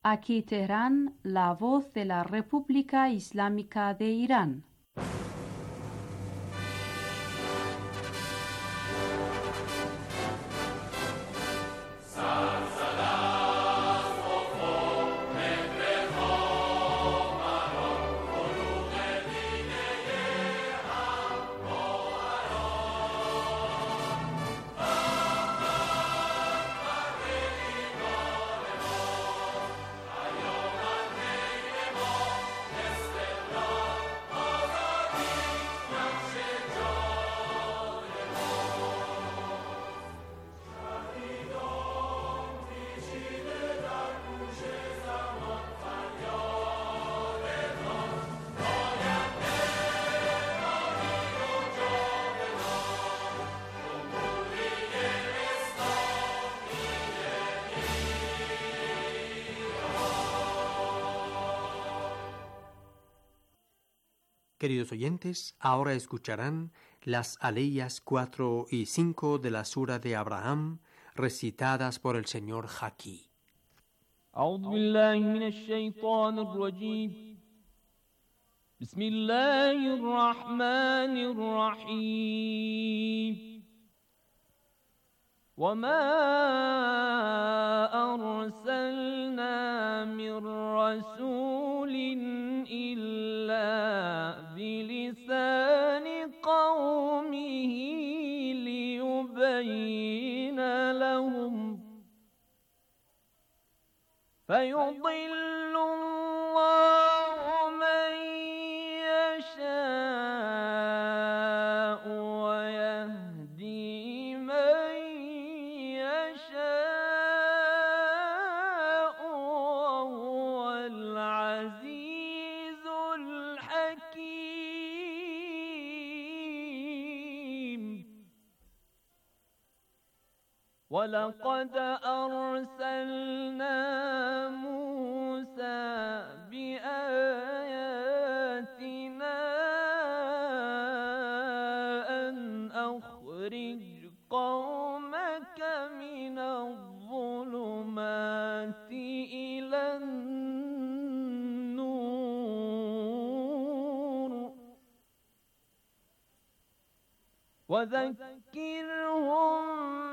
Aquí Teherán, la voz de la República Islámica de Irán. Queridos oyentes, ahora escucharán las aleyas 4 y 5 de la Sura de Abraham, recitadas por el señor Haki. أعوذ بالله من الشيطان الرجيم. بسم الله الرحمن الرحيم. وما أرسلنا من رسول إلا بلسان قومه ليبين لهم فيضل الله من يشاء ويهدي من يشاء وهو العزيز الحكيم. ولقد أرسلنا موسى بآياتنا أن أخرج قومك من الظلمات إلى النور وذكرهم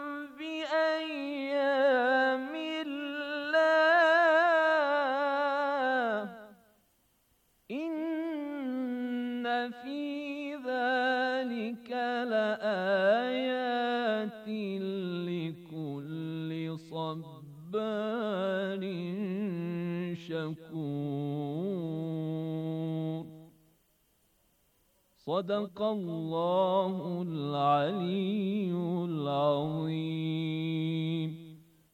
بأيام الله إن في ذلك لآيات لكل صبار شكور. صدق الله العلي العظيم.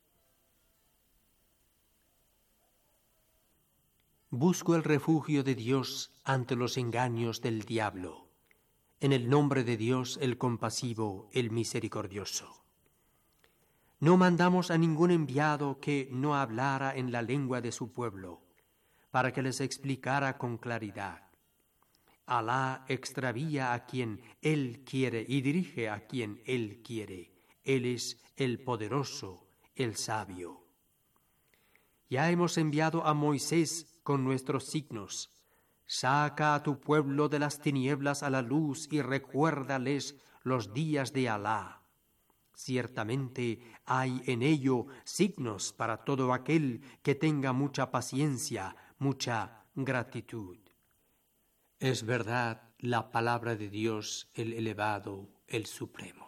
Busco el refugio de Dios ante los engaños del diablo. En el nombre de Dios, el compasivo, el misericordioso. No mandamos a ningún enviado que no hablara en la lengua de su pueblo, para que les explicara con claridad. Alá extravía a quien Él quiere y dirige a quien Él quiere. Él es el poderoso, el sabio. Ya hemos enviado a Moisés con nuestros signos. Saca a tu pueblo de las tinieblas a la luz y recuérdales los días de Alá. Ciertamente hay en ello signos para todo aquel que tenga mucha paciencia, mucha gratitud. Es verdad la palabra de Dios, el elevado, el supremo.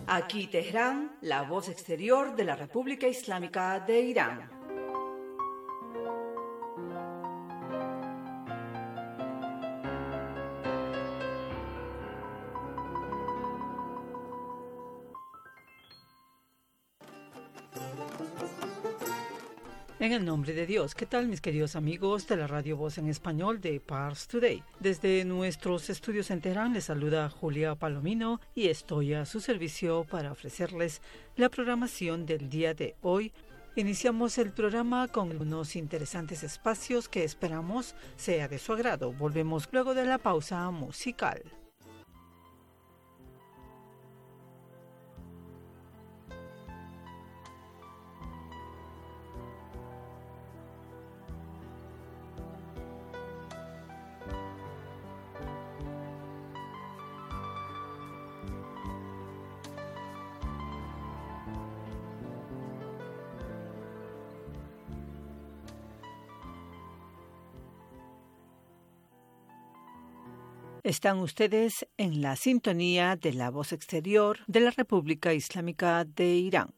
Aquí Teherán, la voz exterior de la República Islámica de Irán. En el nombre de Dios, ¿qué tal mis queridos amigos de la Radio Voz en Español de Pars Today? Desde nuestros estudios en Teherán les saluda Julia Palomino y estoy a su servicio para ofrecerles la programación del día de hoy. Iniciamos el programa con unos interesantes espacios que esperamos sea de su agrado. Volvemos luego de la pausa musical. Están ustedes en la sintonía de la voz exterior de la República Islámica de Irán.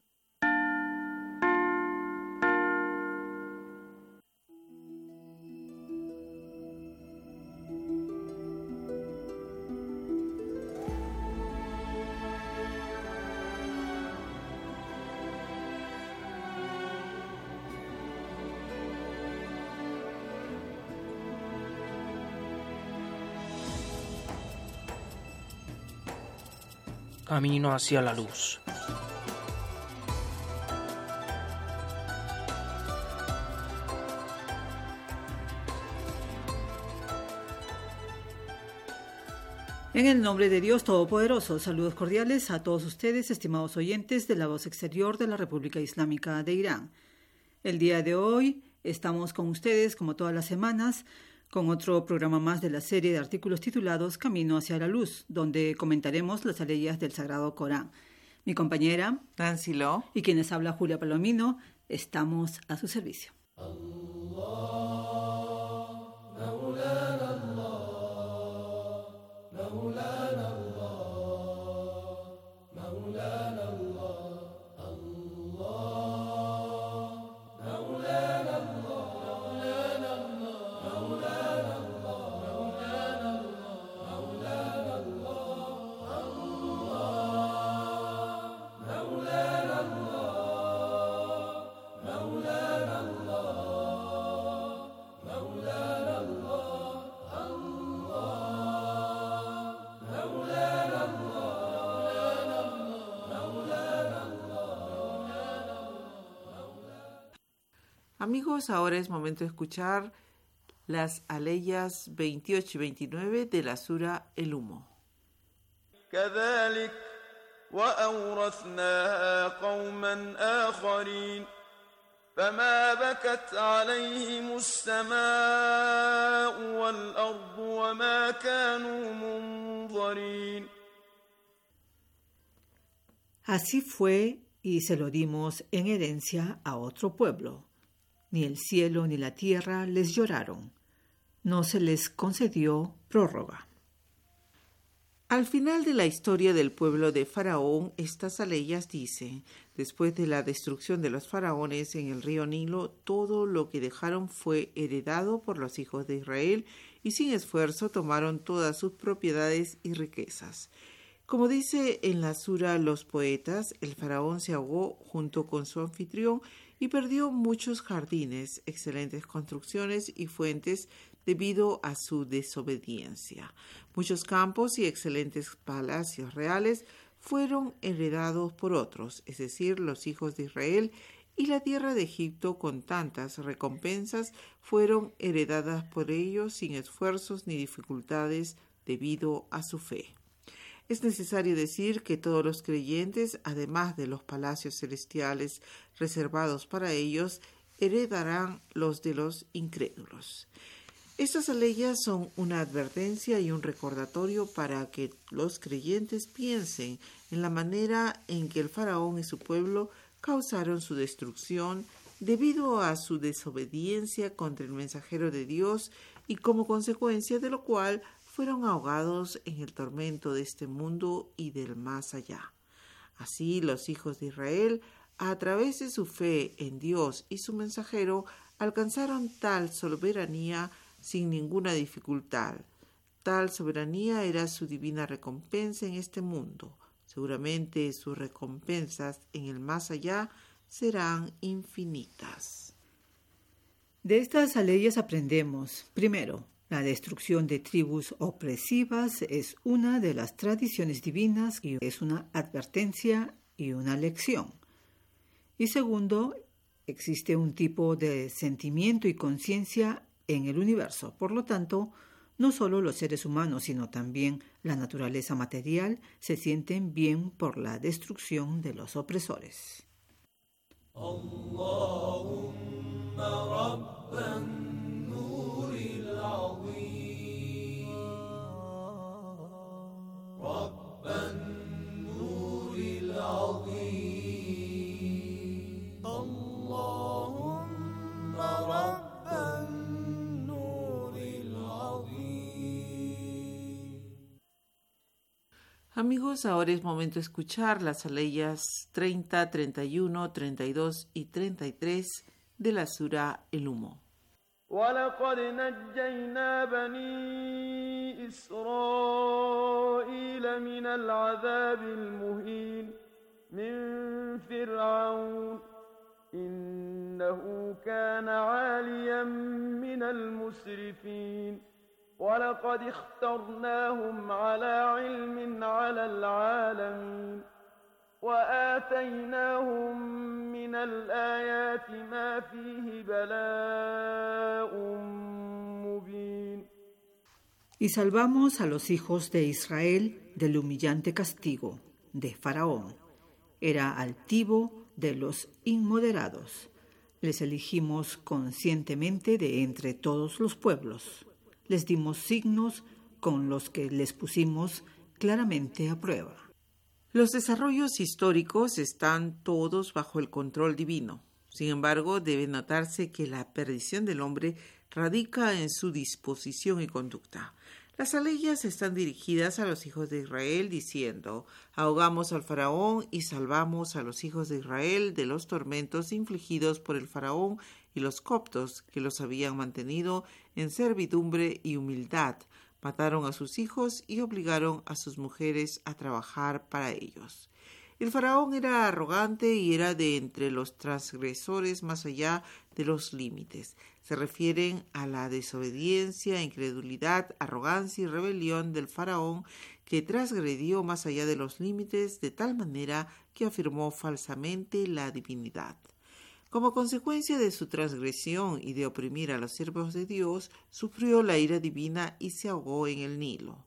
Camino hacia la luz. En el nombre de Dios Todopoderoso, saludos cordiales a todos ustedes, estimados oyentes de la voz exterior de la República Islámica de Irán. El día de hoy estamos con ustedes, como todas las semanas, con otro programa más de la serie de artículos titulados Camino hacia la luz, donde comentaremos las aleyas del Sagrado Corán. Mi compañera Nancy Lo y quienes habla Julia Palomino, estamos a su servicio. Amigos, ahora es momento de escuchar las aleyas 28 y 29 de la sura El Humo. كذلك وأورثناها قوما آخرين فما بكت عليهم السماء والأرض وما كانوا منظرين. Así fue y se lo dimos en herencia a otro pueblo. Ni el cielo ni la tierra les lloraron. No se les concedió prórroga. Al final de la historia del pueblo de Faraón, estas aleyas dicen: después de la destrucción de los faraones en el río Nilo, todo lo que dejaron fue heredado por los hijos de Israel y sin esfuerzo tomaron todas sus propiedades y riquezas. Como dice en la sura Los Poetas, el faraón se ahogó junto con su anfitrión y perdió muchos jardines, excelentes construcciones y fuentes debido a su desobediencia. Muchos campos y excelentes palacios reales fueron heredados por otros, es decir, los hijos de Israel, y la tierra de Egipto con tantas recompensas fueron heredadas por ellos sin esfuerzos ni dificultades debido a su fe. Es necesario decir que todos los creyentes, además de los palacios celestiales reservados para ellos, heredarán los de los incrédulos. Estas aleyas son una advertencia y un recordatorio para que los creyentes piensen en la manera en que el faraón y su pueblo causaron su destrucción debido a su desobediencia contra el mensajero de Dios y como consecuencia de lo cual fueron ahogados en el tormento de este mundo y del más allá. Así los hijos de Israel, a través de su fe en Dios y su mensajero, alcanzaron tal soberanía sin ninguna dificultad. Tal soberanía era su divina recompensa en este mundo. Seguramente sus recompensas en el más allá serán infinitas. De estas leyes aprendemos, primero, la destrucción de tribus opresivas es una de las tradiciones divinas y es una advertencia y una lección. Y segundo, existe un tipo de sentimiento y conciencia en el universo. Por lo tanto, no solo los seres humanos, sino también la naturaleza material se sienten bien por la destrucción de los opresores. Amigos, ahora es momento de escuchar las aleyas 30, 31, 32 y 33 de la sura El Humo. ولقد نجينا بني إسرائيل من العذاب المهين من فرعون إنه كان عاليا من المسرفين ولقد اخترناهم على علم على العالمين وآتيناهم من الآيات ما فيه بلاء مبين. Y salvamos a los hijos de Israel del humillante castigo de Faraón. Era altivo de los inmoderados. Les elegimos conscientemente de entre todos los pueblos. Les dimos signos con los que les pusimos claramente a prueba. Los desarrollos históricos están todos bajo el control divino. Sin embargo, debe notarse que la perdición del hombre radica en su disposición y conducta. Las aleyas están dirigidas a los hijos de Israel diciendo: ahogamos al faraón y salvamos a los hijos de Israel de los tormentos infligidos por el faraón y los coptos que los habían mantenido en servidumbre y humildad. Mataron a sus hijos y obligaron a sus mujeres a trabajar para ellos. El faraón era arrogante y era de entre los transgresores más allá de los límites. Se refieren a la desobediencia, incredulidad, arrogancia y rebelión del faraón, que transgredió más allá de los límites de tal manera que afirmó falsamente la divinidad. Como consecuencia de su transgresión y de oprimir a los siervos de Dios, sufrió la ira divina y se ahogó en el Nilo.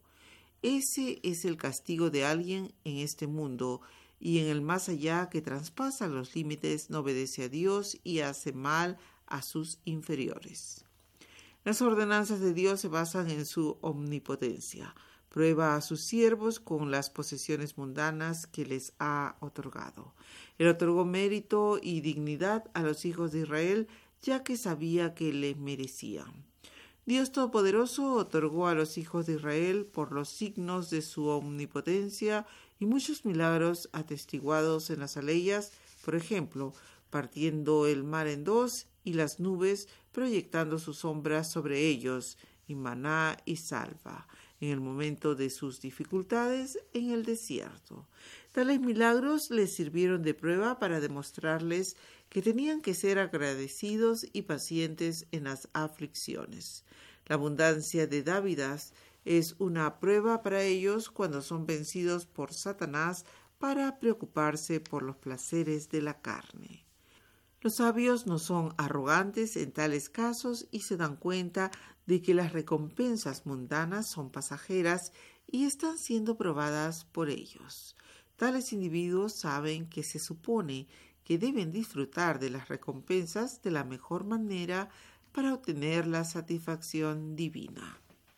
Ese es el castigo de alguien en este mundo y en el más allá que traspasa los límites, no obedece a Dios y hace mal a sus inferiores. Las ordenanzas de Dios se basan en su omnipotencia. Prueba a sus siervos con las posesiones mundanas que les ha otorgado. Él otorgó mérito y dignidad a los hijos de Israel, ya que sabía que le merecían. Dios Todopoderoso otorgó a los hijos de Israel por los signos de su omnipotencia y muchos milagros atestiguados en las aleyas, por ejemplo, partiendo el mar en dos y las nubes proyectando sus sombras sobre ellos, y maná y salva, en el momento de sus dificultades en el desierto. Tales milagros les sirvieron de prueba para demostrarles que tenían que ser agradecidos y pacientes en las aflicciones. La abundancia de dávidas es una prueba para ellos cuando son vencidos por Satanás para preocuparse por los placeres de la carne. Los sabios no son arrogantes en tales casos y se dan cuenta de que las recompensas mundanas son pasajeras y están siendo probadas por ellos. Tales individuos saben que se supone que deben disfrutar de las recompensas de la mejor manera para obtener la satisfacción divina.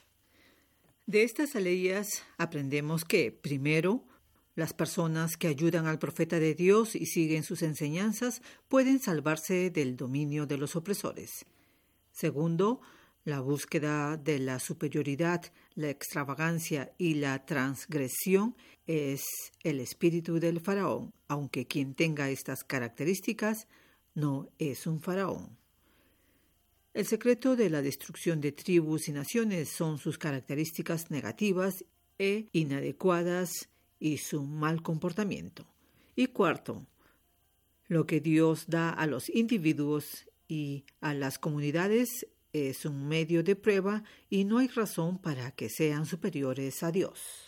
De estas aleyas aprendemos que, primero, las personas que ayudan al profeta de Dios y siguen sus enseñanzas pueden salvarse del dominio de los opresores. Segundo, La búsqueda de la superioridad, la extravagancia y la transgresión es el espíritu del faraón, aunque quien tenga estas características no es un faraón. El secreto de la destrucción de tribus y naciones son sus características negativas e inadecuadas y su mal comportamiento. Y cuarto, lo que Dios da a los individuos y a las comunidades es un medio de prueba y no hay razón para que sean superiores a Dios.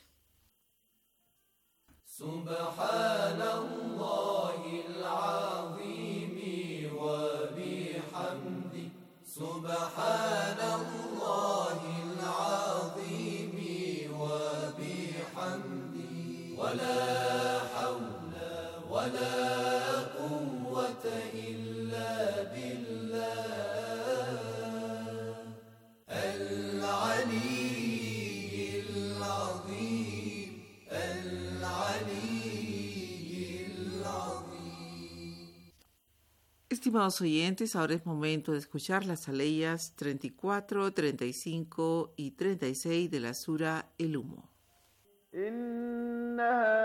Estimados oyentes, ahora es momento de escuchar las aleyas 34, 35 y 36 de la sura El Humo. إن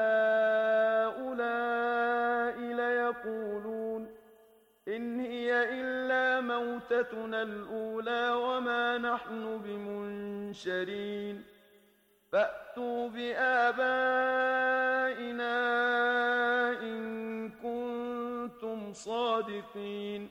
هؤلاء ليقولون إن هي إلا موتتنا الأولى وما نحن بمنشرين فأتوا بآبائنا إن كنتم صادقين.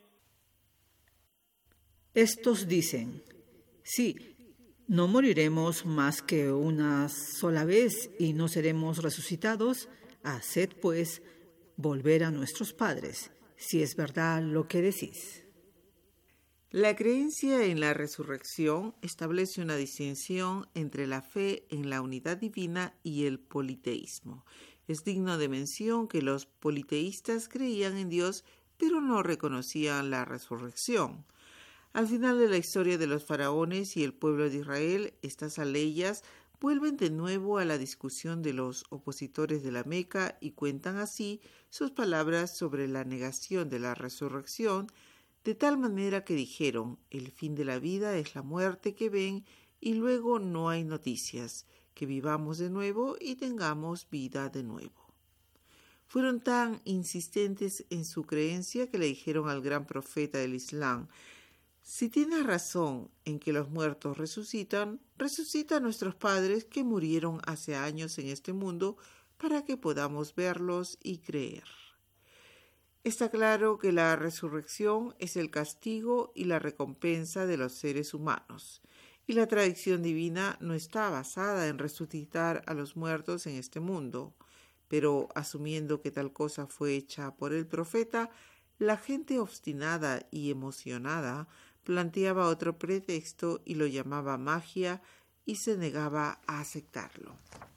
Estos dicen, sí, no moriremos más que una sola vez y no seremos resucitados. Haced, pues, volver a nuestros padres, si es verdad lo que decís. La creencia en la resurrección establece una distinción entre la fe en la unidad divina y el politeísmo. Es digno de mención que los politeístas creían en Dios, pero no reconocían la resurrección. Al final de la historia de los faraones y el pueblo de Israel, estas aleyas vuelven de nuevo a la discusión de los opositores de la Meca y cuentan así sus palabras sobre la negación de la resurrección, de tal manera que dijeron: el fin de la vida es la muerte que ven y luego no hay noticias, que vivamos de nuevo y tengamos vida de nuevo. Fueron tan insistentes en su creencia que le dijeron al gran profeta del Islam: si tienes razón en que los muertos resucitan, resucita a nuestros padres que murieron hace años en este mundo para que podamos verlos y creer. Está claro que la resurrección es el castigo y la recompensa de los seres humanos, y la tradición divina no está basada en resucitar a los muertos en este mundo, pero asumiendo que tal cosa fue hecha por el profeta, la gente obstinada y emocionada planteaba otro pretexto y lo llamaba magia y se negaba a aceptarlo.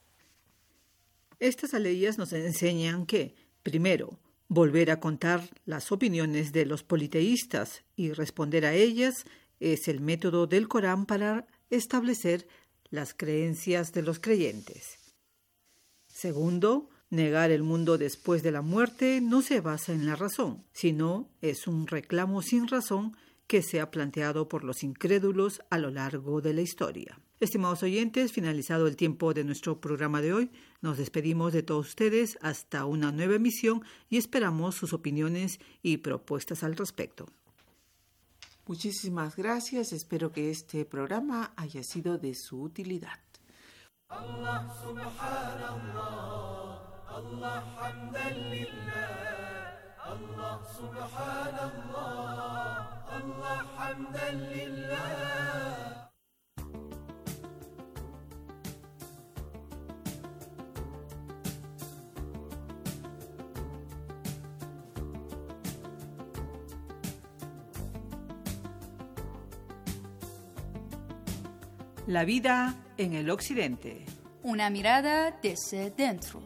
Estas aleyas nos enseñan que, primero, volver a contar las opiniones de los politeístas y responder a ellas es el método del Corán para establecer las creencias de los creyentes. Segundo, negar el mundo después de la muerte no se basa en la razón, sino es un reclamo sin razón que se ha planteado por los incrédulos a lo largo de la historia. Estimados oyentes, finalizado el tiempo de nuestro programa de hoy, nos despedimos de todos ustedes hasta una nueva emisión y esperamos sus opiniones y propuestas al respecto. Muchísimas gracias. Espero que este programa haya sido de su utilidad. Allah subhanallah, Allah hamdan lillah, Allah subhanallah, Allah hamdan lillah. La vida en el occidente. Una mirada desde dentro.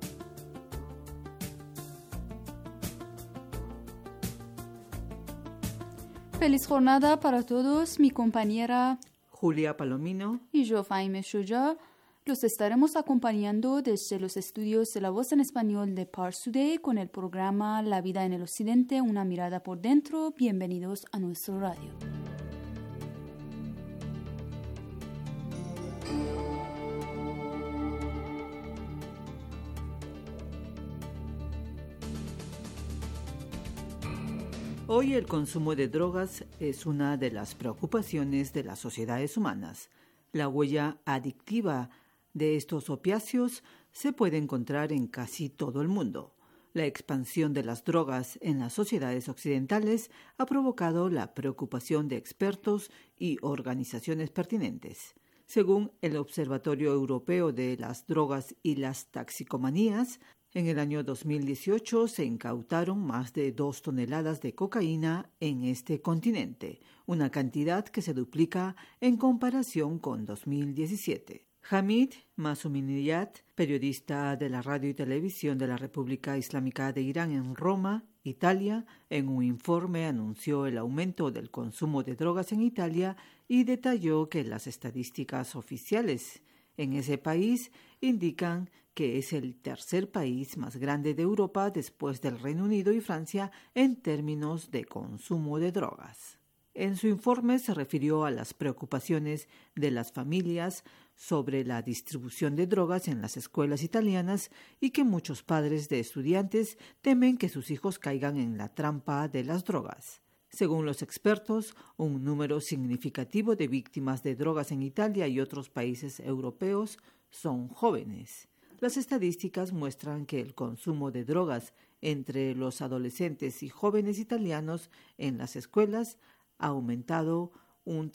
Feliz jornada para todos, mi compañera Julia Palomino y yo, Faime Shuja. Los estaremos acompañando desde los estudios de La Voz en Español de Pars Today con el programa La vida en el occidente, una mirada por dentro. Bienvenidos a nuestro radio. Hoy el consumo de drogas es una de las preocupaciones de las sociedades humanas. La huella adictiva de estos opiáceos se puede encontrar en casi todo el mundo. La expansión de las drogas en las sociedades occidentales ha provocado la preocupación de expertos y organizaciones pertinentes. Según el Observatorio Europeo de las Drogas y las Toxicomanías, en el año 2018 se incautaron más de 2 toneladas de cocaína en este continente, una cantidad que se duplica en comparación con 2017. Hamid Masuminiat, periodista de la radio y televisión de la República Islámica de Irán en Roma, Italia, en un informe anunció el aumento del consumo de drogas en Italia y detalló que las estadísticas oficiales en ese país indican que es el tercer país más grande de Europa después del Reino Unido y Francia en términos de consumo de drogas. En su informe se refirió a las preocupaciones de las familias sobre la distribución de drogas en las escuelas italianas y que muchos padres de estudiantes temen que sus hijos caigan en la trampa de las drogas. Según los expertos, un número significativo de víctimas de drogas en Italia y otros países europeos son jóvenes. Las estadísticas muestran que el consumo de drogas entre los adolescentes y jóvenes italianos en las escuelas ha aumentado un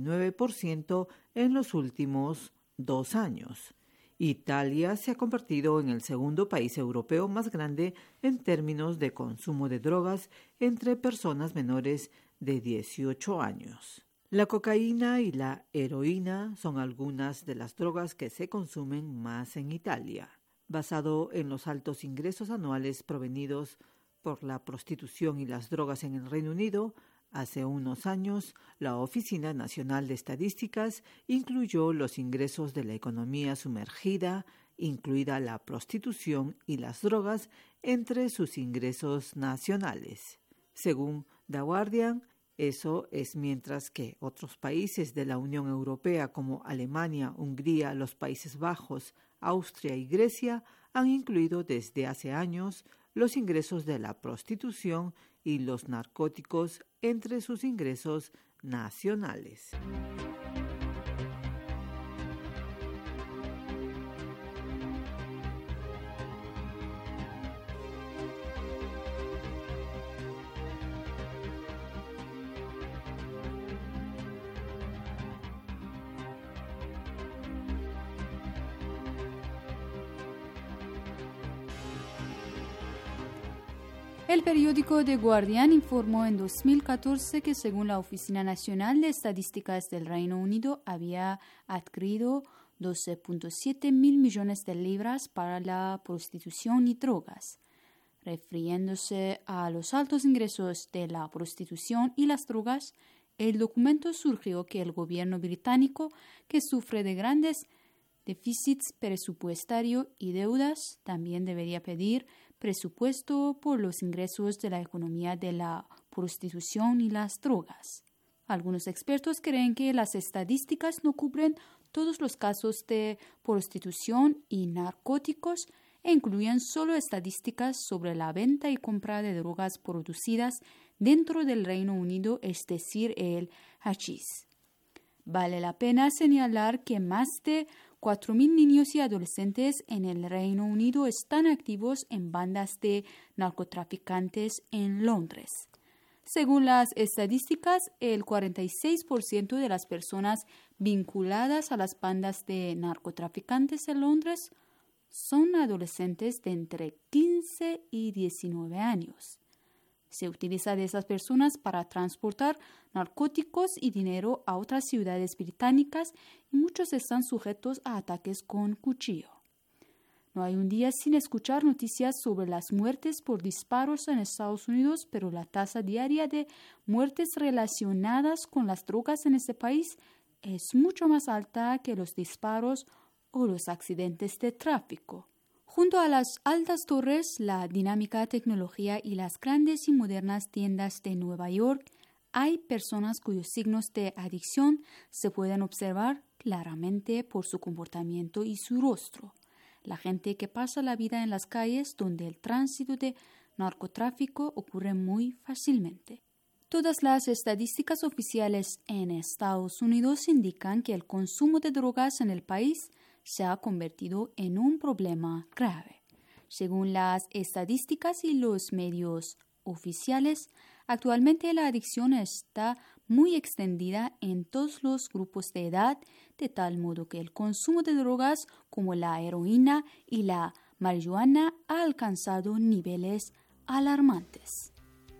39% en los últimos 2 años. Italia se ha convertido en el segundo país europeo más grande en términos de consumo de drogas entre personas menores de 18 años. La cocaína y la heroína son algunas de las drogas que se consumen más en Italia. Basado en los altos ingresos anuales provenidos por la prostitución y las drogas en el Reino Unido, hace unos años, la Oficina Nacional de Estadísticas incluyó los ingresos de la economía sumergida, incluida la prostitución y las drogas, entre sus ingresos nacionales. Según The Guardian, eso es mientras que otros países de la Unión Europea como Alemania, Hungría, los Países Bajos, Austria y Grecia han incluido desde hace años los ingresos de la prostitución y los narcóticos entre sus ingresos nacionales. El periódico The Guardian informó en 2014 que según la Oficina Nacional de Estadísticas del Reino Unido había adquirido 12.7 mil millones de libras para la prostitución y drogas. Refiriéndose a los altos ingresos de la prostitución y las drogas, el documento sugirió que el gobierno británico, que sufre de grandes déficits presupuestarios y deudas, también debería pedir presupuesto por los ingresos de la economía de la prostitución y las drogas. Algunos expertos creen que las estadísticas no cubren todos los casos de prostitución y narcóticos e incluyen solo estadísticas sobre la venta y compra de drogas producidas dentro del Reino Unido, es decir, el hachís. Vale la pena señalar que más de 4.000 niños y adolescentes en el Reino Unido están activos en bandas de narcotraficantes en Londres. Según las estadísticas, el 46% de las personas vinculadas a las bandas de narcotraficantes en Londres son adolescentes de entre 15 y 19 años. Se utiliza de esas personas para transportar narcóticos y dinero a otras ciudades británicas y muchos están sujetos a ataques con cuchillo. No hay un día sin escuchar noticias sobre las muertes por disparos en Estados Unidos, pero la tasa diaria de muertes relacionadas con las drogas en ese país es mucho más alta que los disparos o los accidentes de tráfico. Junto a las altas torres, la dinámica tecnología y las grandes y modernas tiendas de Nueva York, hay personas cuyos signos de adicción se pueden observar claramente por su comportamiento y su rostro. La gente que pasa la vida en las calles donde el tránsito de narcotráfico ocurre muy fácilmente. Todas las estadísticas oficiales en Estados Unidos indican que el consumo de drogas en el país se ha convertido en un problema grave. Según las estadísticas y los medios oficiales, actualmente la adicción está muy extendida en todos los grupos de edad, de tal modo que el consumo de drogas como la heroína y la marihuana ha alcanzado niveles alarmantes.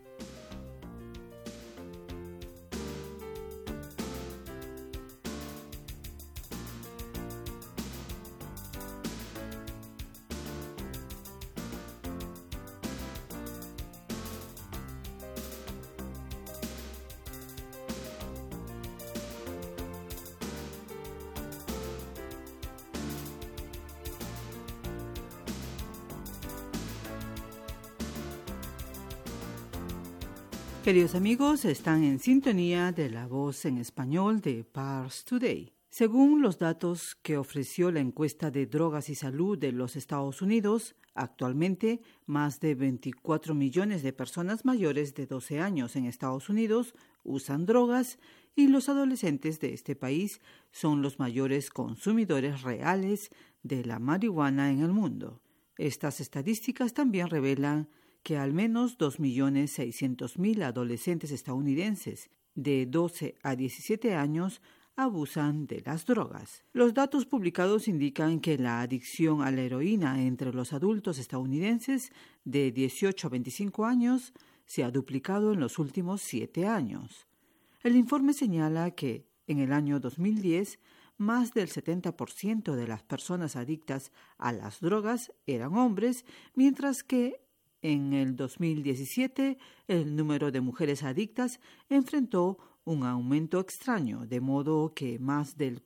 Queridos amigos, están en sintonía de La Voz en Español de Pars Today. Según los datos que ofreció la encuesta de drogas y salud de los Estados Unidos, actualmente más de 24 millones de personas mayores de 12 años en Estados Unidos usan drogas y los adolescentes de este país son los mayores consumidores reales de la marihuana en el mundo. Estas estadísticas también revelan que al menos 2.600.000 adolescentes estadounidenses de 12 a 17 años abusan de las drogas. Los datos publicados indican que la adicción a la heroína entre los adultos estadounidenses de 18 a 25 años se ha duplicado en los últimos 7 años. El informe señala que en el año 2010 más del 70% de las personas adictas a las drogas eran hombres, mientras que en el 2017, el número de mujeres adictas enfrentó un aumento extraño, de modo que más del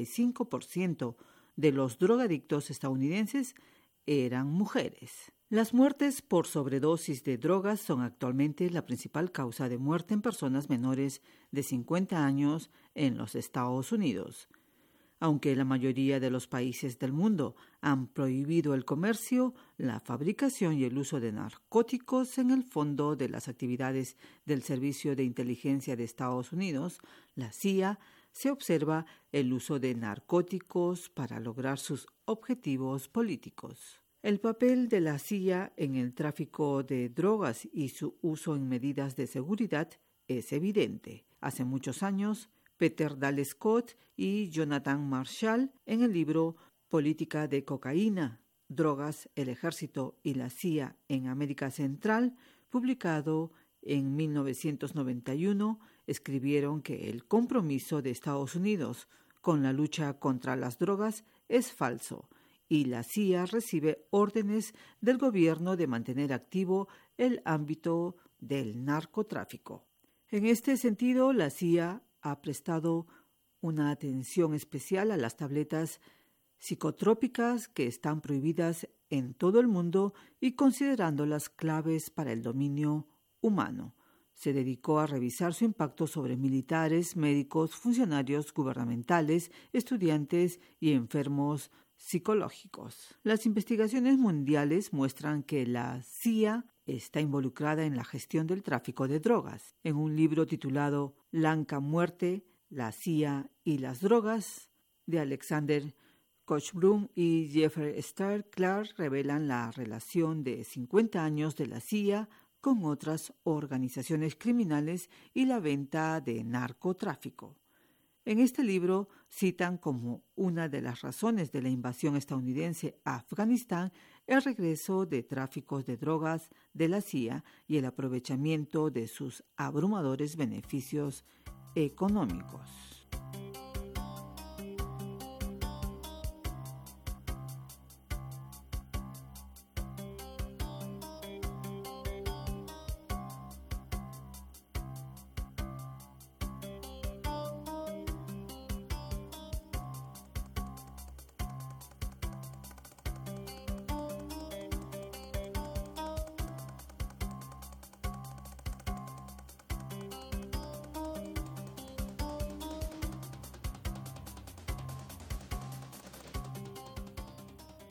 45% de los drogadictos estadounidenses eran mujeres. Las muertes por sobredosis de drogas son actualmente la principal causa de muerte en personas menores de 50 años en los Estados Unidos. Aunque la mayoría de los países del mundo han prohibido el comercio, la fabricación y el uso de narcóticos en el fondo de las actividades del Servicio de Inteligencia de Estados Unidos, la CIA, se observa el uso de narcóticos para lograr sus objetivos políticos. El papel de la CIA en el tráfico de drogas y su uso en medidas de seguridad es evidente. Hace muchos años, Peter Dale Scott y Jonathan Marshall, en el libro Política de Cocaína, Drogas, el Ejército y la CIA en América Central, publicado en 1991, escribieron que el compromiso de Estados Unidos con la lucha contra las drogas es falso y la CIA recibe órdenes del gobierno de mantener activo el ámbito del narcotráfico. En este sentido, la CIA ha prestado una atención especial a las tabletas psicotrópicas que están prohibidas en todo el mundo y considerándolas claves para el dominio humano. Se dedicó a revisar su impacto sobre militares, médicos, funcionarios gubernamentales, estudiantes y enfermos psicológicos. Las investigaciones mundiales muestran que la CIA está involucrada en la gestión del tráfico de drogas. En un libro titulado Lanka Muerte, la CIA y las drogas, de Alexander Kochblum y Jeffrey Starr Clark, revelan la relación de 50 años de la CIA con otras organizaciones criminales y la venta de narcotráfico. En este libro citan como una de las razones de la invasión estadounidense a Afganistán el regreso de tráficos de drogas de la CIA y el aprovechamiento de sus abrumadores beneficios económicos.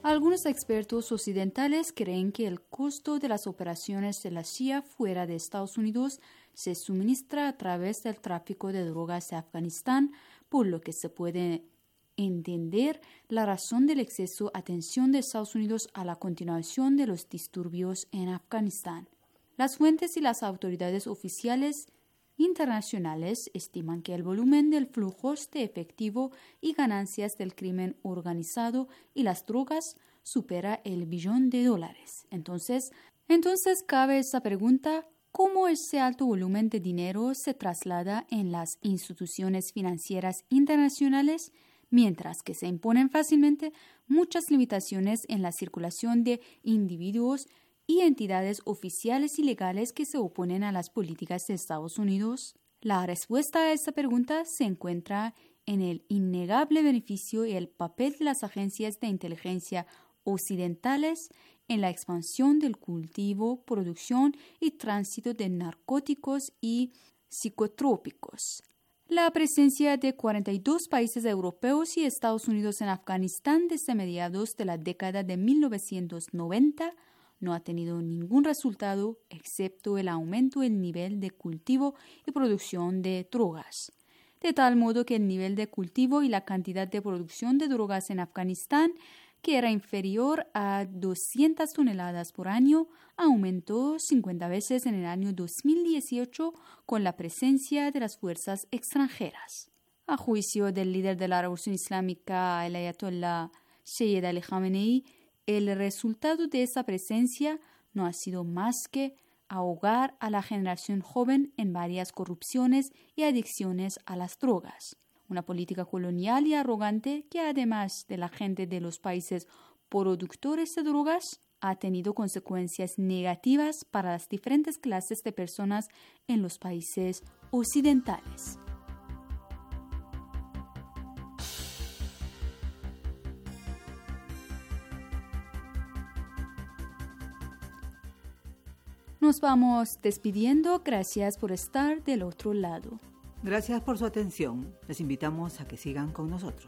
Algunos expertos occidentales creen que el costo de las operaciones de la CIA fuera de Estados Unidos se suministra a través del tráfico de drogas de Afganistán, por lo que se puede entender la razón del exceso de atención de Estados Unidos a la continuación de los disturbios en Afganistán. Las fuentes y las autoridades oficiales internacionales estiman que el volumen del flujo de efectivo y ganancias del crimen organizado y las drogas supera el $1 billón. Entonces cabe esa pregunta: ¿cómo ese alto volumen de dinero se traslada en las instituciones financieras internacionales, mientras que se imponen fácilmente muchas limitaciones en la circulación de individuos y entidades oficiales y legales que se oponen a las políticas de Estados Unidos? La respuesta a esta pregunta se encuentra en el innegable beneficio y el papel de las agencias de inteligencia occidentales en la expansión del cultivo, producción y tránsito de narcóticos y psicotrópicos. La presencia de 42 países europeos y Estados Unidos en Afganistán desde mediados de la década de 1990 no ha tenido ningún resultado excepto el aumento del nivel de cultivo y producción de drogas, de tal modo que el nivel de cultivo y la cantidad de producción de drogas en Afganistán, que era inferior a 200 toneladas por año, aumentó 50 veces en el año 2018 con la presencia de las fuerzas extranjeras. A juicio del líder de la Revolución Islámica, el Ayatollah Sayyid Ali Khamenei, el resultado de esa presencia no ha sido más que ahogar a la generación joven en varias corrupciones y adicciones a las drogas. Una política colonial y arrogante que, además de la gente de los países productores de drogas, ha tenido consecuencias negativas para las diferentes clases de personas en los países occidentales. Nos vamos despidiendo. Gracias por estar del otro lado. Gracias por su atención. Les invitamos a que sigan con nosotros.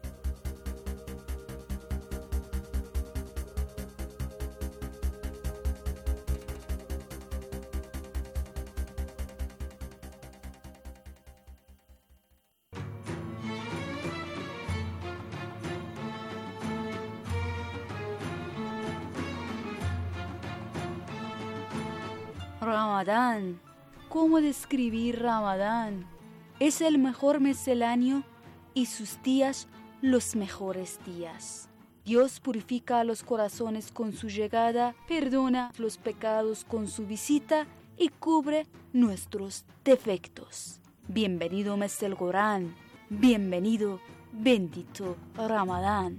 Ramadán. ¿Cómo describir Ramadán? Es el mejor mes del año y sus días los mejores días. Dios purifica a los corazones con su llegada, perdona los pecados con su visita y cubre nuestros defectos. Bienvenido mes del Corán, bienvenido, bendito Ramadán.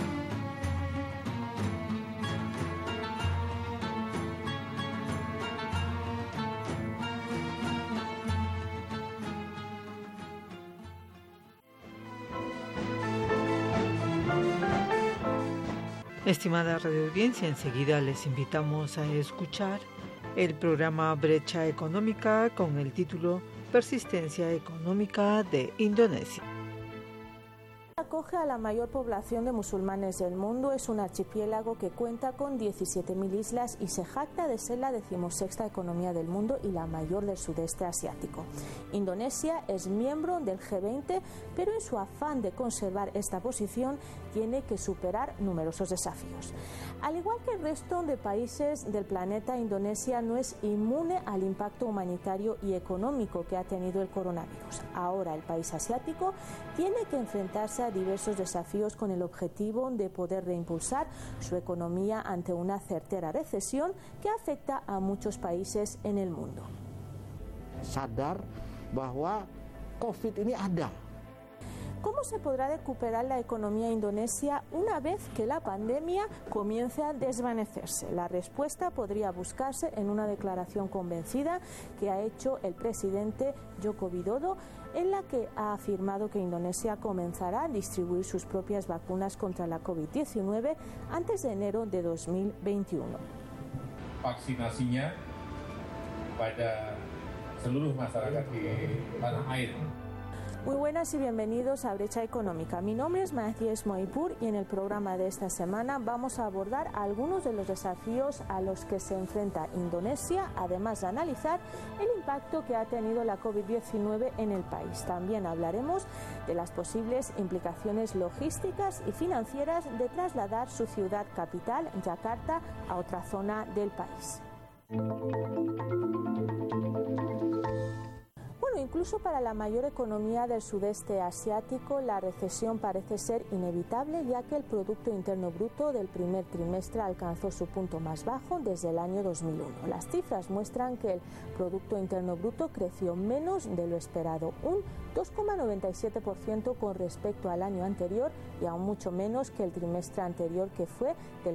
Estimada radioaudiencia, enseguida les invitamos a escuchar el programa Brecha Económica con el título Persistencia Económica de Indonesia. Acoge a la mayor población de musulmanes del mundo, es un archipiélago que cuenta con 17.000 islas y se jacta de ser la 16ª economía del mundo y la mayor del sudeste asiático. Indonesia es miembro del G20, pero en su afán de conservar esta posición tiene que superar numerosos desafíos. Al igual que el resto de países del planeta, Indonesia no es inmune al impacto humanitario y económico que ha tenido el coronavirus. Ahora el país asiático tiene que enfrentarse a diversos desafíos con el objetivo de poder reimpulsar su economía ante una certera recesión que afecta a muchos países en el mundo. Sadar bahwa COVID ini ada. ¿Cómo se podrá recuperar la economía indonesia una vez que la pandemia comience a desvanecerse? La respuesta podría buscarse en una declaración convencida que ha hecho el presidente Joko Widodo, en la que ha afirmado que Indonesia comenzará a distribuir sus propias vacunas contra la COVID-19 antes de enero de 2021. Vaksinasinya pada seluruh masyarakat di tanah air. Muy buenas y bienvenidos a Brecha Económica. Mi nombre es Matías Moipur y en el programa de esta semana vamos a abordar algunos de los desafíos a los que se enfrenta Indonesia, además de analizar el impacto que ha tenido la COVID-19 en el país. También hablaremos de las posibles implicaciones logísticas y financieras de trasladar su ciudad capital, Yakarta, a otra zona del país. Incluso para la mayor economía del sudeste asiático, la recesión parece ser inevitable, ya que el Producto Interno Bruto del primer trimestre alcanzó su punto más bajo desde el año 2001. Las cifras muestran que el Producto Interno Bruto creció menos de lo esperado, un 2,97% con respecto al año anterior y aún mucho menos que el trimestre anterior, que fue del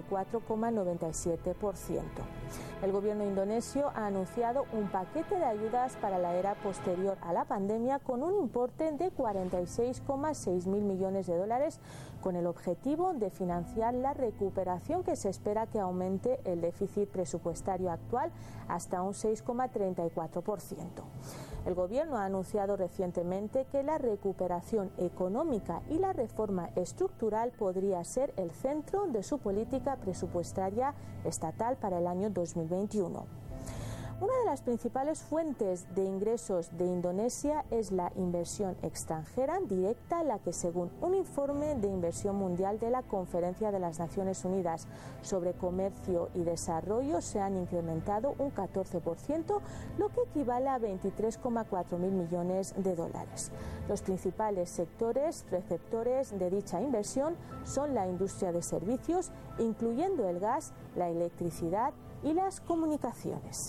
4,97%. El gobierno indonesio ha anunciado un paquete de ayudas para la era posterior a la pandemia con un importe de 46,6 mil millones de dólares, con el objetivo de financiar la recuperación que se espera que aumente el déficit presupuestario actual hasta un 6,34%. El gobierno ha anunciado recientemente que la recuperación económica y la reforma estructural podría ser el centro de su política presupuestaria estatal para el año 2021. Una de las principales fuentes de ingresos de Indonesia es la inversión extranjera directa, la que, según un informe de inversión mundial de la Conferencia de las Naciones Unidas sobre Comercio y Desarrollo, se han incrementado un 14%, lo que equivale a 23,4 mil millones de dólares. Los principales sectores receptores de dicha inversión son la industria de servicios, incluyendo el gas, la electricidad y las comunicaciones.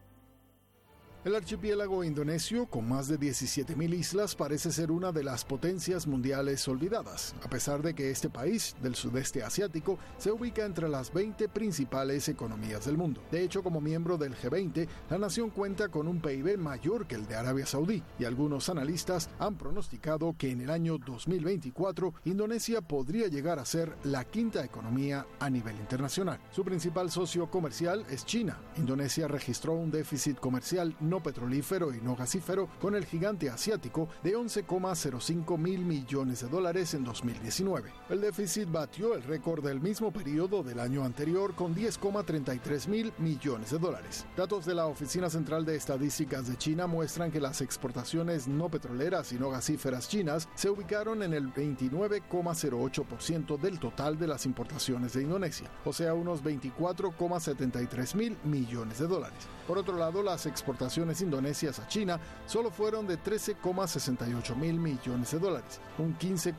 El archipiélago indonesio, con más de 17.000 islas, parece ser una de las potencias mundiales olvidadas, a pesar de que este país del sudeste asiático se ubica entre las 20 principales economías del mundo. De hecho, como miembro del G20, la nación cuenta con un PIB mayor que el de Arabia Saudí, y algunos analistas han pronosticado que en el año 2024 Indonesia podría llegar a ser la quinta economía a nivel internacional. Su principal socio comercial es China. Indonesia registró un déficit comercial no petrolífero y no gasífero con el gigante asiático de 11,05 mil millones de dólares en 2019. El déficit batió el récord del mismo periodo del año anterior con 10,33 mil millones de dólares. Datos de la Oficina Central de Estadísticas de China muestran que las exportaciones no petroleras y no gasíferas chinas se ubicaron en el 29,08% del total de las importaciones de Indonesia, o sea, unos 24,73 mil millones de dólares. Por otro lado, las exportaciones indonesias a China solo fueron de 13,68 mil millones de dólares, un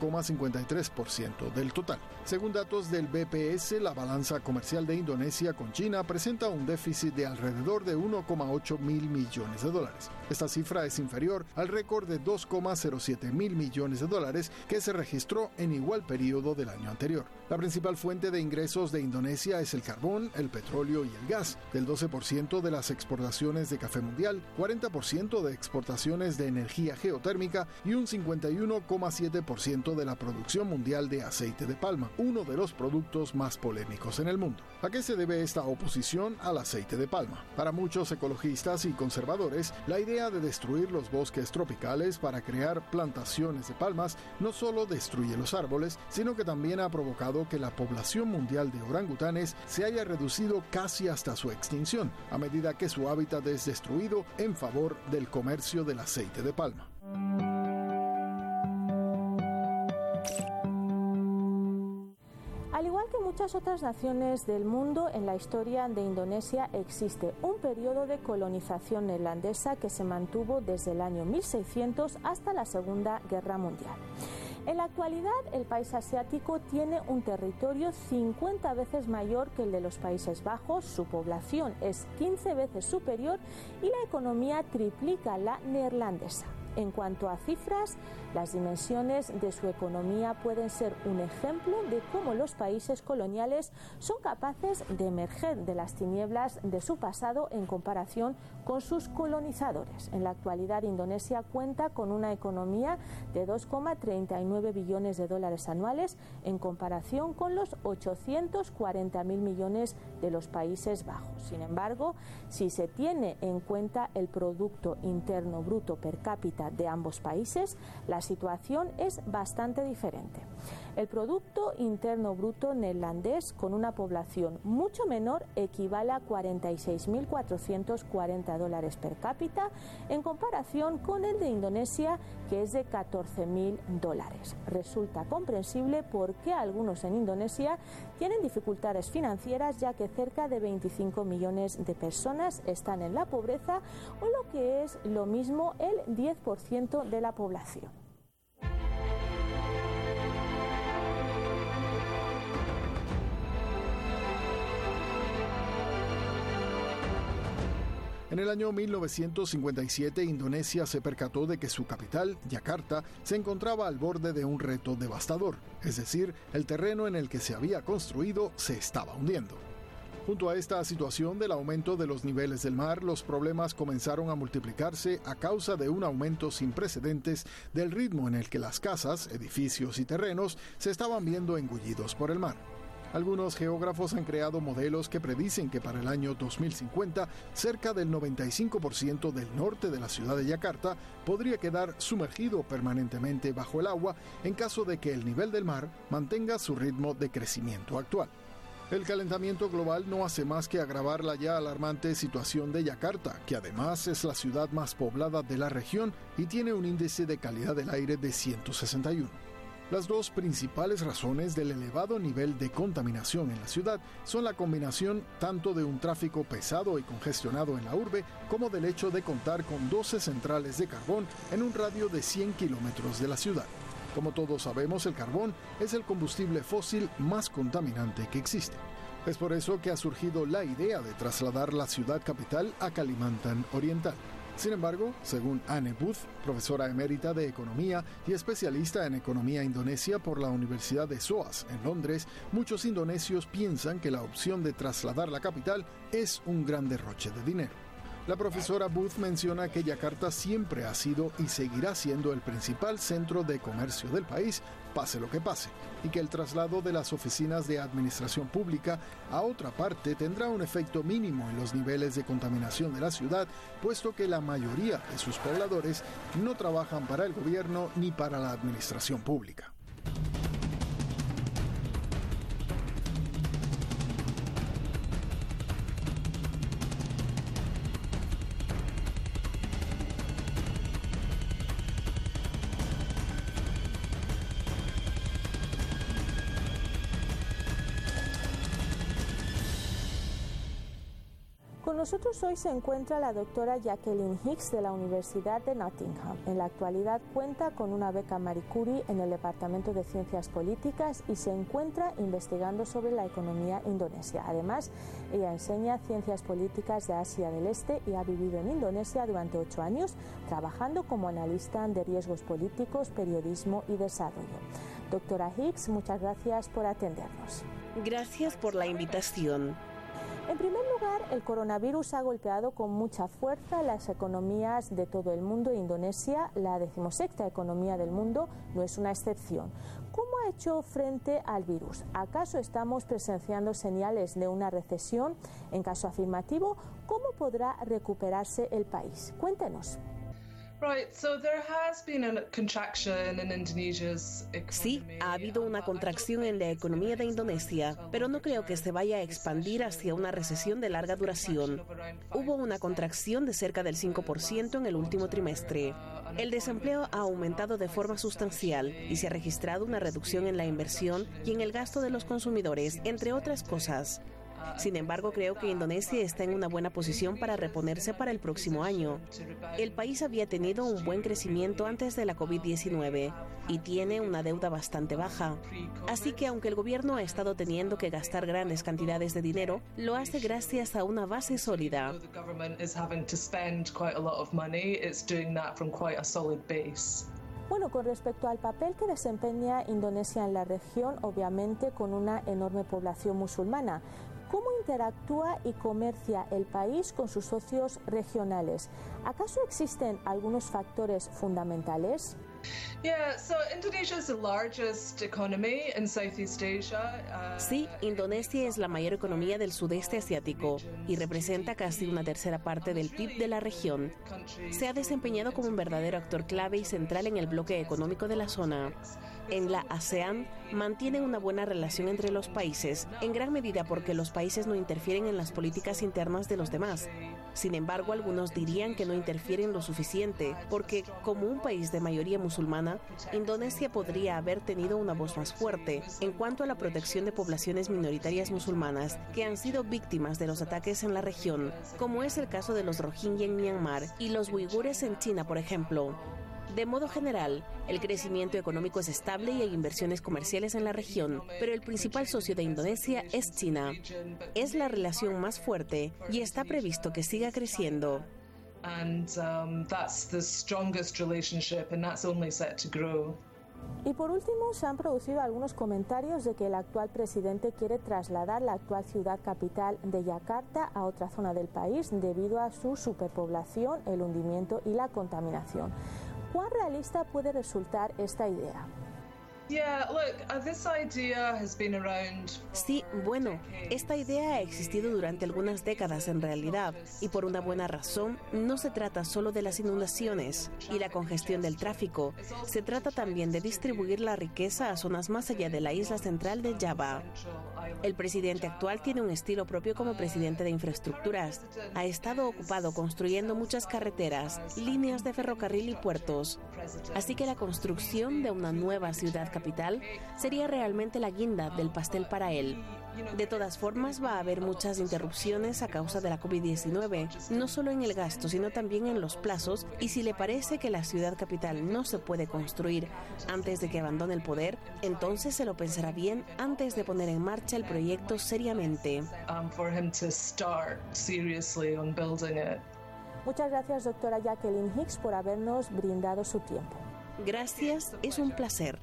15,53% del total. Según datos del BPS, la balanza comercial de Indonesia con China presenta un déficit de alrededor de 1,8 mil millones de dólares. Esta cifra es inferior al récord de 2,07 mil millones de dólares que se registró en igual periodo del año anterior. La principal fuente de ingresos de Indonesia es el carbón, el petróleo y el gas, del 12% de las exportaciones de café mundial, 40% de exportaciones de energía geotérmica y un 51,7% de la producción mundial de aceite de palma, uno de los productos más polémicos en el mundo. ¿A qué se debe esta oposición al aceite de palma? Para muchos ecologistas y conservadores, la idea de destruir los bosques tropicales para crear plantaciones de palmas no solo destruye los árboles, sino que también ha provocado que la población mundial de orangutanes se haya reducido casi hasta su extinción, a medida que su hábitat es destruido en favor del comercio del aceite de palma. Al igual que muchas otras naciones del mundo, en la historia de Indonesia existe un periodo de colonización neerlandesa que se mantuvo desde el año 1600 hasta la Segunda Guerra Mundial. En la actualidad, el país asiático tiene un territorio 50 veces mayor que el de los Países Bajos, su población es 15 veces superior y la economía triplica la neerlandesa. En cuanto a cifras, las dimensiones de su economía pueden ser un ejemplo de cómo los países coloniales son capaces de emerger de las tinieblas de su pasado en comparación con sus colonizadores. En la actualidad, Indonesia cuenta con una economía de 2,39 billones de dólares anuales en comparación con los 840.000 millones de los Países Bajos. Sin embargo, si se tiene en cuenta el Producto Interno Bruto per cápita Indonesia de ambos países, la situación es bastante diferente. El Producto Interno Bruto neerlandés, con una población mucho menor, equivale a $46.440 per cápita, en comparación con el de Indonesia, que es de $14.000. Resulta comprensible por qué algunos en Indonesia tienen dificultades financieras, ya que cerca de 25 millones de personas están en la pobreza, o lo que es lo mismo, el 10% de la población. En el año 1957, Indonesia se percató de que su capital, Yakarta, se encontraba al borde de un reto devastador, es decir, el terreno en el que se había construido se estaba hundiendo. Junto a esta situación del aumento de los niveles del mar, los problemas comenzaron a multiplicarse a causa de un aumento sin precedentes del ritmo en el que las casas, edificios y terrenos se estaban viendo engullidos por el mar. Algunos geógrafos han creado modelos que predicen que para el año 2050, cerca del 95% del norte de la ciudad de Yakarta podría quedar sumergido permanentemente bajo el agua en caso de que el nivel del mar mantenga su ritmo de crecimiento actual. El calentamiento global no hace más que agravar la ya alarmante situación de Yakarta, que además es la ciudad más poblada de la región y tiene un índice de calidad del aire de 161. Las dos principales razones del elevado nivel de contaminación en la ciudad son la combinación tanto de un tráfico pesado y congestionado en la urbe como del hecho de contar con 12 centrales de carbón en un radio de 100 kilómetros de la ciudad. Como todos sabemos, el carbón es el combustible fósil más contaminante que existe. Es por eso que ha surgido la idea de trasladar la ciudad capital a Kalimantan Oriental. Sin embargo, según Anne Booth, profesora emérita de Economía y especialista en Economía Indonesia por la Universidad de SOAS en Londres, muchos indonesios piensan que la opción de trasladar la capital es un gran derroche de dinero. La profesora Booth menciona que Yakarta siempre ha sido y seguirá siendo el principal centro de comercio del país, pase lo que pase, y que el traslado de las oficinas de administración pública a otra parte tendrá un efecto mínimo en los niveles de contaminación de la ciudad, puesto que la mayoría de sus pobladores no trabajan para el gobierno ni para la administración pública. Con nosotros hoy se encuentra la doctora Jacqueline Hicks de la Universidad de Nottingham. En la actualidad cuenta con una beca Marie Curie en el Departamento de Ciencias Políticas y se encuentra investigando sobre la economía indonesia. Además, ella enseña Ciencias Políticas de Asia del Este y ha vivido en Indonesia durante 8 años, trabajando como analista de riesgos políticos, periodismo y desarrollo. Doctora Hicks, muchas gracias por atendernos. Gracias por la invitación. En primer lugar, el coronavirus ha golpeado con mucha fuerza las economías de todo el mundo. Indonesia, la 16ª economía del mundo, no es una excepción. ¿Cómo ha hecho frente al virus? ¿Acaso estamos presenciando señales de una recesión? En caso afirmativo, ¿cómo podrá recuperarse el país? Cuéntenos. Sí, ha habido una contracción en la economía de Indonesia, pero no creo que se vaya a expandir hacia una recesión de larga duración. Hubo una contracción de cerca del 5% en el último trimestre. El desempleo ha aumentado de forma sustancial y se ha registrado una reducción en la inversión y en el gasto de los consumidores, entre otras cosas. Sin embargo, creo que Indonesia está en una buena posición para reponerse para el próximo año. El país había tenido un buen crecimiento antes de la COVID-19 y tiene una deuda bastante baja. Así que aunque el gobierno ha estado teniendo que gastar grandes cantidades de dinero, lo hace gracias a una base sólida. Bueno, con respecto al papel que desempeña Indonesia en la región, obviamente con una enorme población musulmana, ¿cómo interactúa y comercia el país con sus socios regionales? ¿Acaso existen algunos factores fundamentales? Sí, Indonesia es la mayor economía del sudeste asiático y representa casi una tercera parte del PIB de la región. Se ha desempeñado como un verdadero actor clave y central en el bloque económico de la zona. En la ASEAN mantienen una buena relación entre los países, en gran medida porque los países no interfieren en las políticas internas de los demás. Sin embargo, algunos dirían que no interfieren lo suficiente, porque como un país de mayoría musulmana, Indonesia podría haber tenido una voz más fuerte en cuanto a la protección de poblaciones minoritarias musulmanas que han sido víctimas de los ataques en la región, como es el caso de los Rohingya en Myanmar y los uigures en China, por ejemplo. De modo general, el crecimiento económico es estable y hay inversiones comerciales en la región, pero el principal socio de Indonesia es China. Es la relación más fuerte y está previsto que siga creciendo. Y por último, se han producido algunos comentarios de que el actual presidente quiere trasladar la actual ciudad capital de Yakarta a otra zona del país debido a su superpoblación, el hundimiento y la contaminación. ¿Cuán realista puede resultar esta idea? Sí, bueno, esta idea ha existido durante algunas décadas en realidad, y por una buena razón. No se trata solo de las inundaciones y la congestión del tráfico, se trata también de distribuir la riqueza a zonas más allá de la isla central de Java. El presidente actual tiene un estilo propio como presidente de infraestructuras. Ha estado ocupado construyendo muchas carreteras, líneas de ferrocarril y puertos. Así que la construcción de una nueva ciudad capital sería realmente la guinda del pastel para él. De todas formas, va a haber muchas interrupciones a causa de la COVID-19, no solo en el gasto, sino también en los plazos, y si le parece que la ciudad capital no se puede construir antes de que abandone el poder, entonces se lo pensará bien antes de poner en marcha el proyecto seriamente. Muchas gracias, doctora Jacqueline Hicks, por habernos brindado su tiempo. Gracias, es un placer.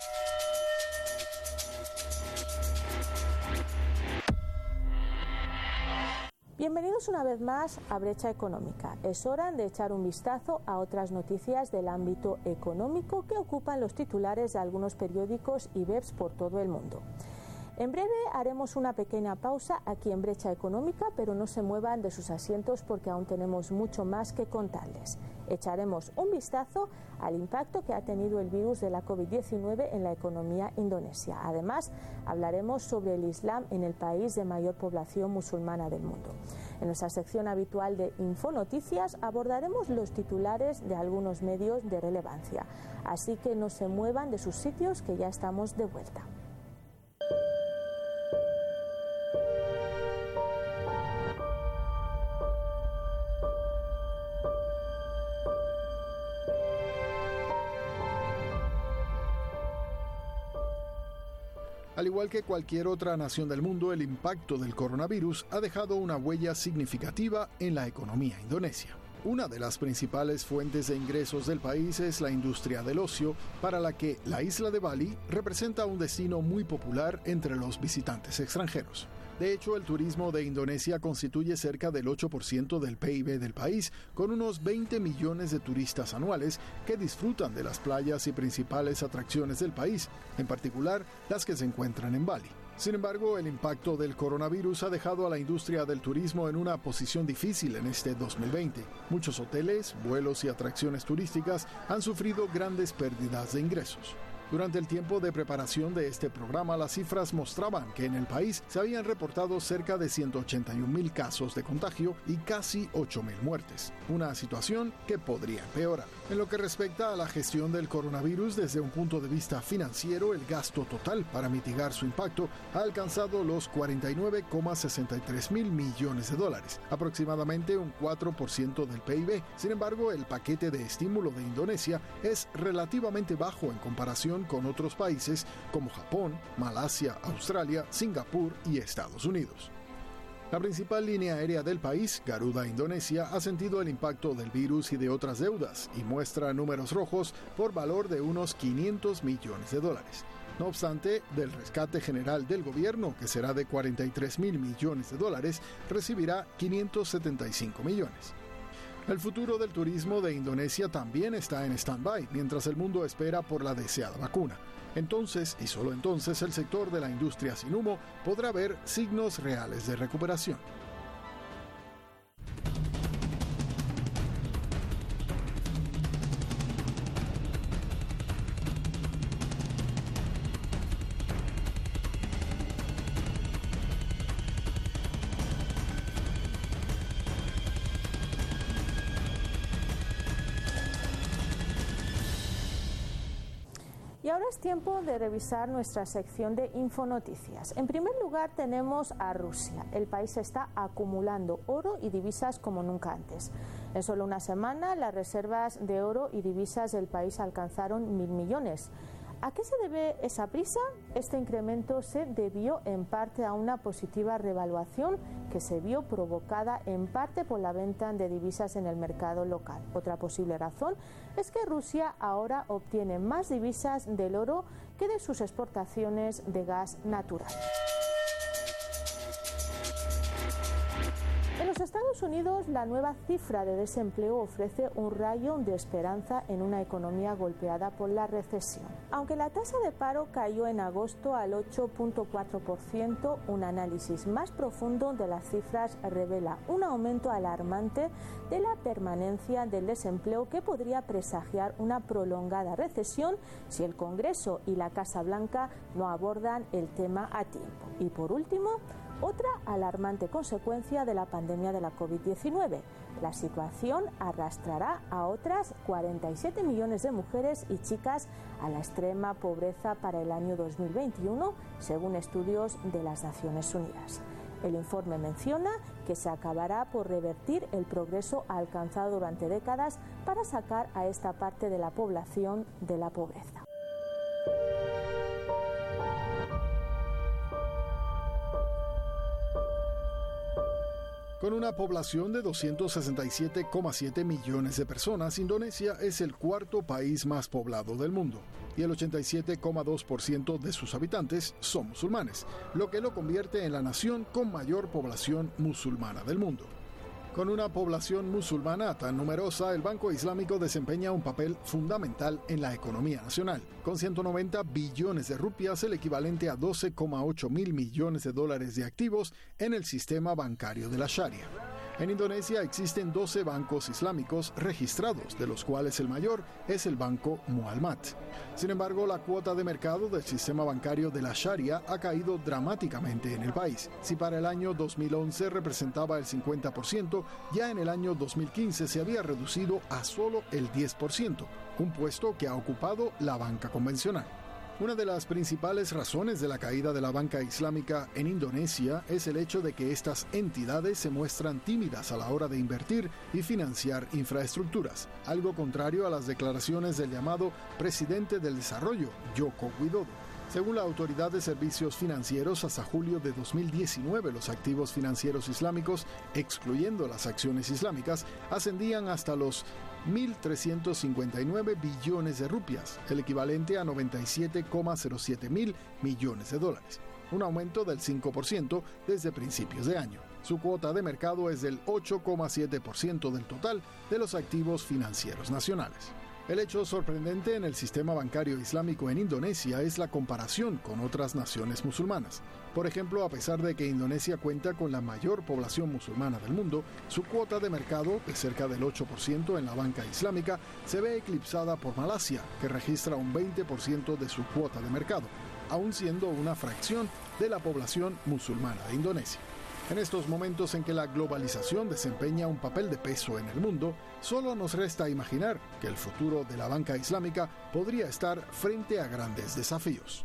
Bienvenidos una vez más a Brecha Económica. Es hora de echar un vistazo a otras noticias del ámbito económico que ocupan los titulares de algunos periódicos y webs por todo el mundo. En breve haremos una pequeña pausa aquí en Brecha Económica, pero no se muevan de sus asientos porque aún tenemos mucho más que contarles. Echaremos un vistazo al impacto que ha tenido el virus de la COVID-19 en la economía indonesia. Además, hablaremos sobre el Islam en el país de mayor población musulmana del mundo. En nuestra sección habitual de Infonoticias abordaremos los titulares de algunos medios de relevancia. Así que no se muevan de sus sitios, que ya estamos de vuelta. Al igual que cualquier otra nación del mundo, el impacto del coronavirus ha dejado una huella significativa en la economía indonesia. Una de las principales fuentes de ingresos del país es la industria del ocio, para la que la isla de Bali representa un destino muy popular entre los visitantes extranjeros. De hecho, el turismo de Indonesia constituye cerca del 8% del PIB del país, con unos 20 millones de turistas anuales que disfrutan de las playas y principales atracciones del país, en particular las que se encuentran en Bali. Sin embargo, el impacto del coronavirus ha dejado a la industria del turismo en una posición difícil en este 2020. Muchos hoteles, vuelos y atracciones turísticas han sufrido grandes pérdidas de ingresos. Durante el tiempo de preparación de este programa, las cifras mostraban que en el país se habían reportado cerca de 181.000 casos de contagio y casi 8.000 muertes, una situación que podría empeorar. En lo que respecta a la gestión del coronavirus desde un punto de vista financiero, el gasto total para mitigar su impacto ha alcanzado los 49,63 mil millones de dólares, aproximadamente un 4% del PIB. Sin embargo, el paquete de estímulo de Indonesia es relativamente bajo en comparación con otros países como Japón, Malasia, Australia, Singapur y Estados Unidos. La principal línea aérea del país, Garuda Indonesia, ha sentido el impacto del virus y de otras deudas y muestra números rojos por valor de unos 500 millones de dólares. No obstante, del rescate general del gobierno, que será de 43 mil millones de dólares, recibirá 575 millones. El futuro del turismo de Indonesia también está en stand-by, mientras el mundo espera por la deseada vacuna. Entonces, y solo entonces, el sector de la industria sin humo podrá ver signos reales de recuperación. Y ahora es tiempo de revisar nuestra sección de Infonoticias. En primer lugar tenemos a Rusia. El país está acumulando oro y divisas como nunca antes. En solo una semana las reservas de oro y divisas del país alcanzaron 1.000 millones. ¿A qué se debe esa prisa? Este incremento se debió en parte a una positiva revaluación que se vio provocada en parte por la venta de divisas en el mercado local. Otra posible razón es que Rusia ahora obtiene más divisas del oro que de sus exportaciones de gas natural. En los Estados Unidos, la nueva cifra de desempleo ofrece un rayo de esperanza en una economía golpeada por la recesión. Aunque la tasa de paro cayó en agosto al 8.4%, un análisis más profundo de las cifras revela un aumento alarmante de la permanencia del desempleo que podría presagiar una prolongada recesión si el Congreso y la Casa Blanca no abordan el tema a tiempo. Y por último, otra alarmante consecuencia de la pandemia de la COVID-19. La situación arrastrará a otras 47 millones de mujeres y chicas a la extrema pobreza para el año 2021, según estudios de las Naciones Unidas. El informe menciona que se acabará por revertir el progreso alcanzado durante décadas para sacar a esta parte de la población de la pobreza. Con una población de 267,7 millones de personas, Indonesia es el cuarto país más poblado del mundo y el 87,2% de sus habitantes son musulmanes, lo que lo convierte en la nación con mayor población musulmana del mundo. Con una población musulmana tan numerosa, el Banco Islámico desempeña un papel fundamental en la economía nacional, con 190 billones de rupias, el equivalente a 12,8 mil millones de dólares de activos en el sistema bancario de la Sharia. En Indonesia existen 12 bancos islámicos registrados, de los cuales el mayor es el Banco Muhammad. Sin embargo, la cuota de mercado del sistema bancario de la Sharia ha caído dramáticamente en el país. Si para el año 2011 representaba el 50%, ya en el año 2015 se había reducido a solo el 10%, un puesto que ha ocupado la banca convencional. Una de las principales razones de la caída de la banca islámica en Indonesia es el hecho de que estas entidades se muestran tímidas a la hora de invertir y financiar infraestructuras, algo contrario a las declaraciones del llamado presidente del desarrollo, Joko Widodo. Según la Autoridad de Servicios Financieros, hasta julio de 2019 los activos financieros islámicos, excluyendo las acciones islámicas, ascendían hasta los 1.359 billones de rupias, el equivalente a 97,07 mil millones de dólares, un aumento del 5% desde principios de año. Su cuota de mercado es del 8,7% del total de los activos financieros nacionales. El hecho sorprendente en el sistema bancario islámico en Indonesia es la comparación con otras naciones musulmanas. Por ejemplo, a pesar de que Indonesia cuenta con la mayor población musulmana del mundo, su cuota de mercado, de cerca del 8% en la banca islámica, se ve eclipsada por Malasia, que registra un 20% de su cuota de mercado, aun siendo una fracción de la población musulmana de Indonesia. En estos momentos en que la globalización desempeña un papel de peso en el mundo, solo nos resta imaginar que el futuro de la banca islámica podría estar frente a grandes desafíos.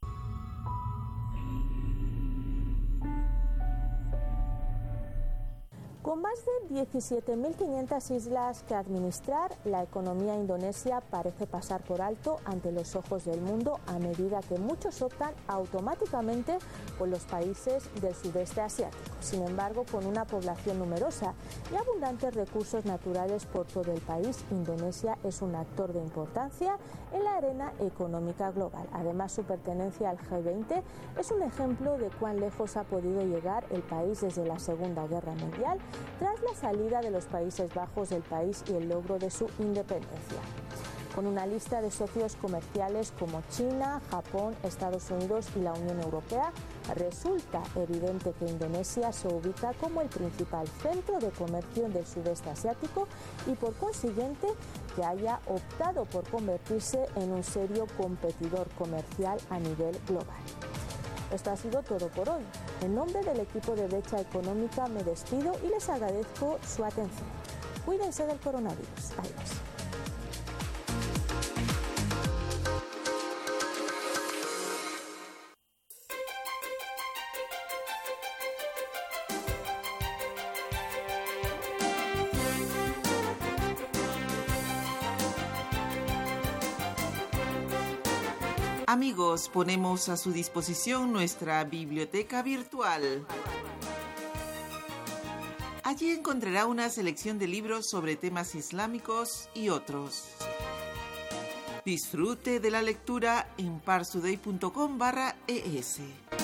Con más de 17.500 islas que administrar, la economía indonesia parece pasar por alto ante los ojos del mundo a medida que muchos optan automáticamente por los países del sudeste asiático. Sin embargo, con una población numerosa y abundantes recursos naturales por todo el país, Indonesia es un actor de importancia en la arena económica global. Además, su pertenencia al G20 es un ejemplo de cuán lejos ha podido llegar el país desde la Segunda Guerra Mundial tras la salida de los Países Bajos del país y el logro de su independencia. Con una lista de socios comerciales como China, Japón, Estados Unidos y la Unión Europea, resulta evidente que Indonesia se ubica como el principal centro de comercio del sudeste asiático y por consiguiente que haya optado por convertirse en un serio competidor comercial a nivel global. Esto ha sido todo por hoy. En nombre del equipo de Brecha Económica me despido y les agradezco su atención. Cuídense del coronavirus. Adiós. Amigos, ponemos a su disposición nuestra biblioteca virtual. Allí encontrará una selección de libros sobre temas islámicos y otros. Disfrute de la lectura en parstoday.com/es.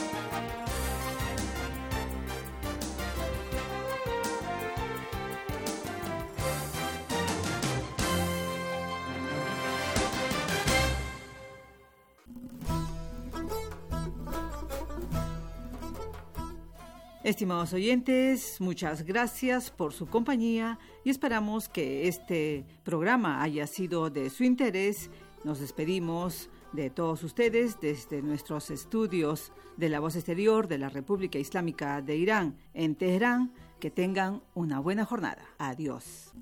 Estimados oyentes, muchas gracias por su compañía y esperamos que este programa haya sido de su interés. Nos despedimos de todos ustedes desde nuestros estudios de La Voz Exterior de la República Islámica de Irán en Teherán. Que tengan una buena jornada. Adiós.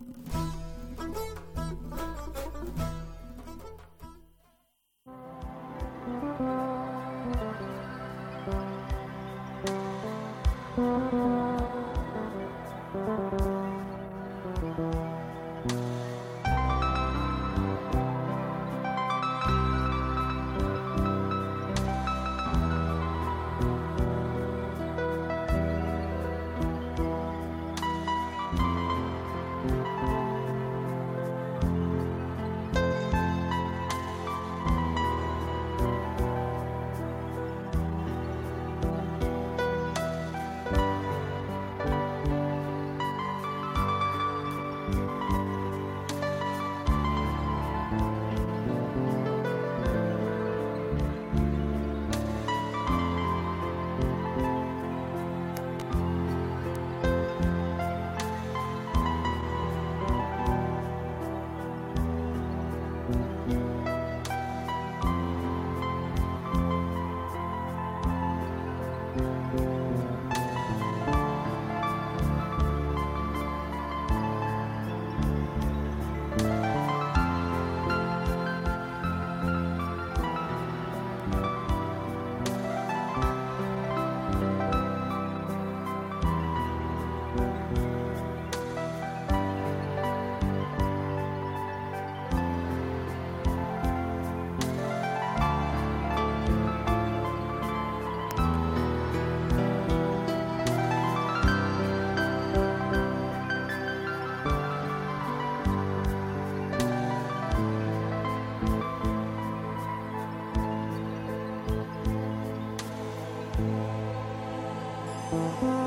Thank you.